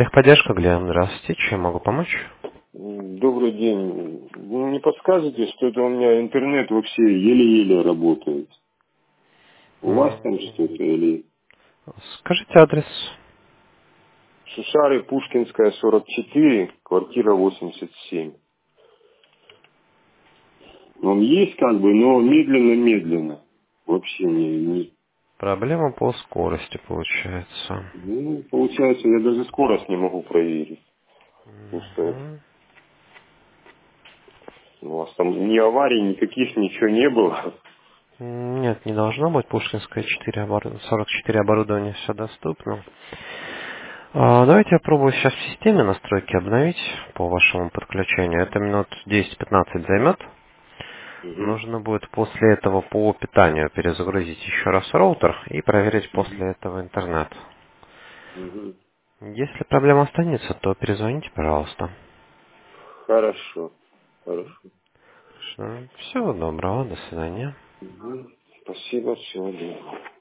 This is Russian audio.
Техподдержка, Глеб, здравствуйте. Чем могу помочь? Добрый день. Вы не подскажете, что это у меня интернет вообще еле-еле работает? У вас там что-то или... Скажите адрес. Шишары, Пушкинская, 44, квартира 87. Он есть как бы, но медленно-медленно. Вообще не... Проблема по скорости получается. Ну, получается, я даже скорость не могу проверить. Потому что Мгм. у вас там ни аварий, никаких, ничего не было. Нет, не должно быть. Пушкинская 44 оборудование все доступно. Давайте я пробую сейчас в системе настройки обновить по вашему подключению. Это минут 10-15 займет. Угу. Нужно будет после этого по питанию перезагрузить еще раз роутер и проверить после этого интернет. Угу. Если проблема останется, то перезвоните, пожалуйста. Хорошо. Хорошо. Всего доброго, до свидания. Мгм. Спасибо, всего доброго.